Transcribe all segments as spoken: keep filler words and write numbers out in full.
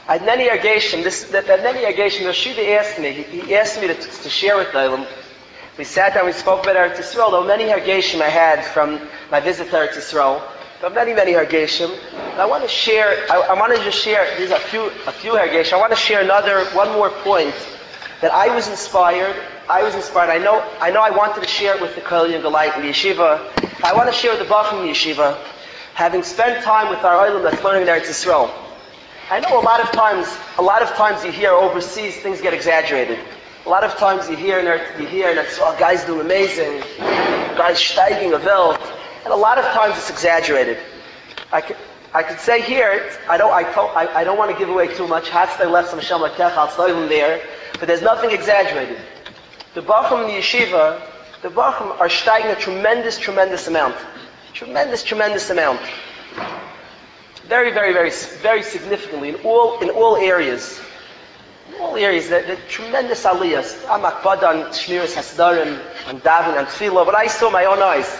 I had many Ergeshim. This that, that many Ergeshim. Rashida asked me. He, he asked me to, to share with them. We sat down. We spoke about Eretz Yisrael. There were many Ergeshim I had from my visit to Eretz Yisrael. There were many, many Ergeshim. And I want to share. I, I want to just share. These are a few, a few Ergeshim. I want to share another, one more point that I was inspired. I was inspired. I know. I know. I wanted to share it with the Kol Yungalite in the yeshiva. I want to share with the Bachim in the yeshiva. Having spent time with our Olam that's learning in Eretz Yisrael. I know a lot of times, a lot of times you hear overseas things get exaggerated. A lot of times you hear, you hear that oh, guys do amazing, guys steiging a welt, and a lot of times it's exaggerated. I could, I could say here, I don't, I, told, I, I don't want to give away too much. Hatzai left some Shem Lakech, Hatzai there, but there's nothing exaggerated. The Bachim in the yeshiva, the Bachim are steiging a tremendous, tremendous amount, tremendous, tremendous amount. Very, very, very, very significantly in all in all areas. In all areas, the, the tremendous aliyahs. I'm akbad on Shmiras Hasdarim, on Davin, on Tefillah, but I saw my own eyes.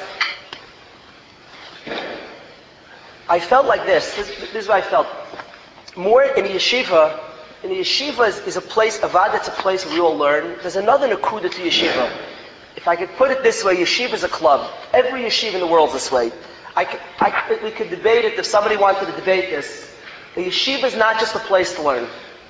I felt like this. This, this is what I felt. More in the yeshiva, in the yeshiva is, is a place, avad, it's a place where we all learn. There's another nakuda to yeshiva. If I could put it this way, yeshiva is a club. Every yeshiva in the world is this way. I could, I, we could debate it if somebody wanted to debate this. The yeshiva is not just a place to learn.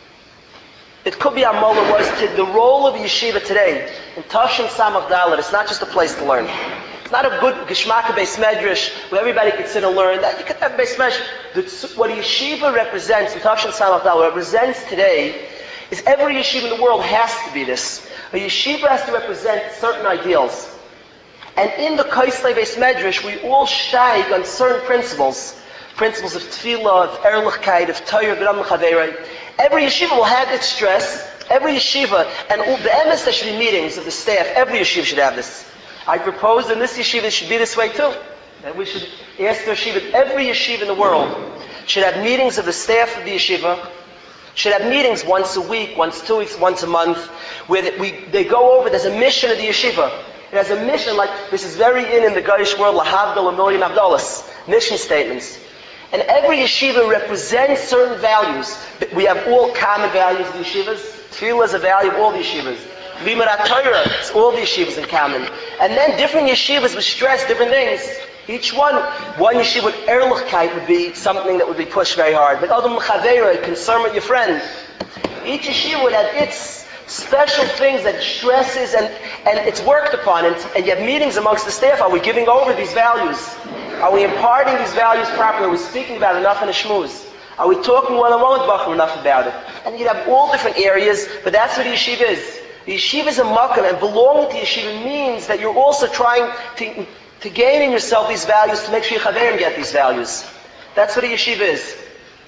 It could be Amola was to the role of yeshiva today in Tashim Samach Dalet. It's not just a place to learn. It's not a good Geshmaka Beis Medrash where everybody could sit and learn. That you could have Beis Medrash. What yeshiva represents in Tashim Samach Dalet represents today is every yeshiva in the world has to be this. A yeshiva has to represent certain ideals. And in the Kaislei Beis Medrash, we all steig on certain principles. Principles of tefillah, of erlichkeit, of Torah, B'ram L'chaverei. Every yeshiva will have its stress. Every yeshiva, and the emes, there should be meetings of the staff. Every yeshiva should have this. I propose in this yeshiva it should be this way too. That we should ask the yeshiva, every yeshiva in the world should have meetings of the staff of the yeshiva, should have meetings once a week, once two weeks, once a month, where we, they go over, there's a mission of the yeshiva. It has a mission, like this is very in in the Goyish world, lahavdil a million avdalas, mission statements. And every yeshiva represents certain values. We have all common values of the yeshivas. Tefillah is a value of all the yeshivas. Limud HaTorah, it's all the yeshivas in common. And then different yeshivas would stress different things. Each one, one yeshiva with erlichkeit would be something that would be pushed very hard. But Adam L'chaveira, concern with your friend. Each yeshiva would have its special things that stresses and, and it's worked upon. And, and you have meetings amongst the staff. Are we giving over these values? Are we imparting these values properly? Are we speaking about enough in a shmooze? Are we talking one-on-one with Bacham enough about it? And you have all different areas, but that's what the yeshiva is. The yeshiva is a makam, and belonging to yeshiva means that you're also trying to, to gain in yourself these values to make sure your chaverim get these values. That's what a yeshiva is.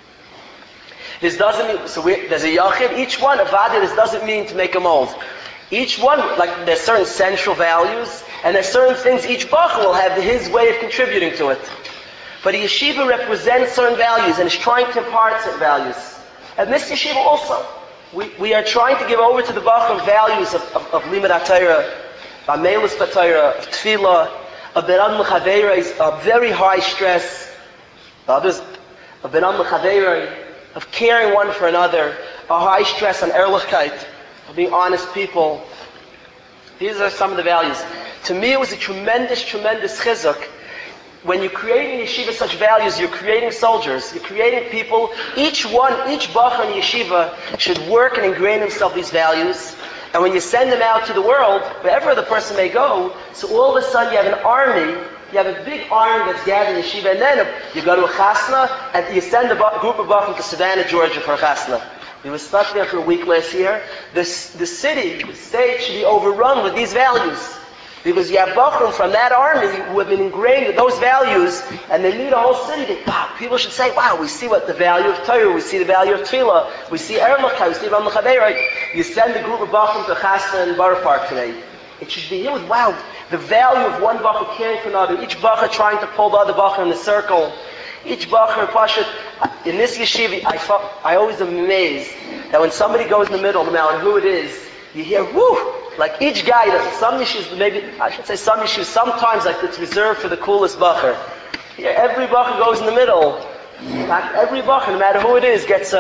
This doesn't mean, so we, there's a yachid, each one, a vada, this doesn't mean to make a mold. Each one, like there's certain central values, and there's certain things each bachar will have his way of contributing to it. But a yeshiva represents certain values and is trying to impart certain values. And this yeshiva also, we, we are trying to give over to the bachar values of, of, of limud HaTorah, of amelus b'Torah, of tefillah, of B'ram L'chaverei, of very high stress, others, of B'ram L'chaverei, of caring one for another, a high stress on erlichkeit, of being honest people. These are some of the values. To me, it was a tremendous, tremendous chizuk. When you create in yeshiva such values, you're creating soldiers. You're creating people. Each one, each bachar in yeshiva should work and ingrain himself these values. And when you send them out to the world, wherever the person may go, so all of a sudden you have an army. You have a big army that's gathered in yeshiva, and then you go to a chasna, and you send a group of bachar to Savannah, Georgia for a chasna. We were stuck there for a week last year. The, the city, the state should be overrun with these values. Because you have bachrim from that army who have been ingrained with those values, and they lead a whole city. They, wow, people should say, wow, we see what the value of Torah, we see the value of tefillah, we see erlichkeit, we see B'ram L'chaverei. You send a group of bachrim to chasna in Borough Park today. It should be here with, wow, the value of one bachar caring for another, each bachar trying to pull the other bachar in the circle. Each bachar, Pashat, in this yeshiva, I, felt, I always am amazed that when somebody goes in the middle, no matter who it is, you hear, whoo, like each guy, does some yeshivas, maybe, I should say some yeshivas, sometimes like it's reserved for the coolest bachar. Here, every bachar goes in the middle. Like every bachar, no matter who it is, gets a,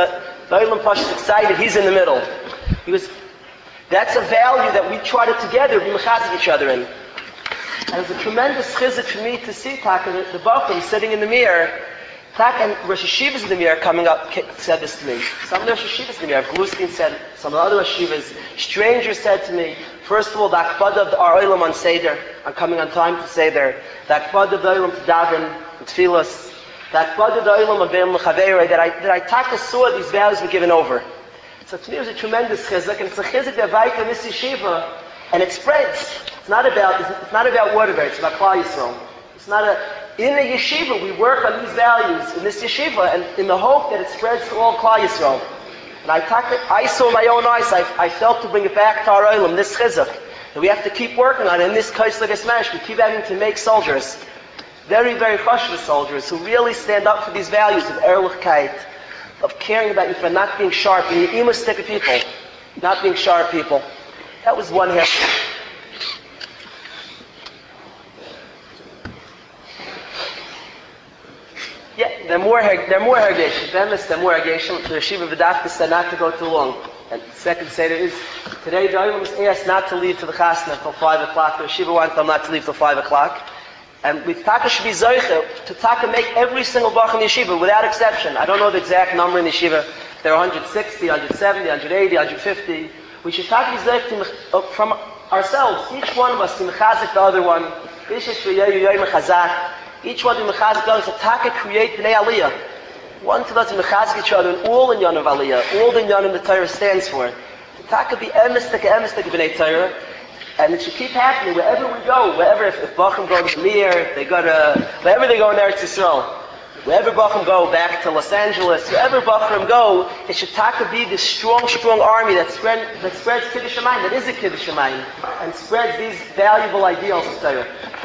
The Olam Pash is excited. He's in the middle. He was. That's a value that we try to together be mechazik each other in. And it was a tremendous chizuk for me to see Taka, the, the Bachram sitting in the mirror. Taka and Rosh Hashivas in the mirror coming up said this to me. Some of the Rosh Hashivas in the mirror, Glustein said, some of the other Rosh Hashivas, strangers said to me, first of all, the akbad of our Olam on Seder, I'm coming on time to Seder, the akbad of the Olam to Daven, and Tfilas, the akbad of the Olam of Be'em L'Chaveirei, that I, that I Taka saw these values were given over. So to me it was a tremendous chizuk, and it's a chizuk that Vaita in this yeshiva, and it spreads. It's not about, it's not about Waterbury, it's about Klal Yisrael. It's not a, in the yeshiva, we work on these values in this yeshiva, and in the hope that it spreads to all Klal Yisrael. And I, talked, I saw my own eyes, I, I felt to bring it back to our Olam, this chizuk, that we have to keep working on it. In this Kaisler Gesmash, we keep having to make soldiers, very, very chashuv soldiers, who really stand up for these values of Ehrlichkeit, of caring about you for not being sharp, being emastic people, not being sharp people. That was one half. Yeah, they're more they're more hergeshim. Them is they're more hergeshim. The yeshiva v'dafka said not to go too long. And the second seder is today the Olam was asked not to leave to the chasna until five o'clock. The yeshiva wanted them not to leave till five o'clock. And we taka should be zoicha to taka make every single bach in the yeshiva without exception. I don't know the exact number in the yeshiva. There are one hundred sixty, one hundred seventy, one hundred eighty, one hundred fifty. We should taka be zoicha from ourselves. Each one of us to mechazik the other one. Each one to mechazik the other. So taka create b'nei aliyah. One to us to mechazik each other, and all in yon of aliyah, all in yon of the Torah stands for. To taka be emistik, emistik b'nei Torah. And it should keep happening wherever we go, wherever, if, if Bacham go to Mir, if they go to, wherever they go in Eretz Yisrael, wherever Bacham go, back to Los Angeles, wherever Bacham go, it should taka be this strong, strong army that, spread, that spreads Kiddush Shamayim, that is a Kiddush Shamayim, and spreads these valuable ideals of Torah.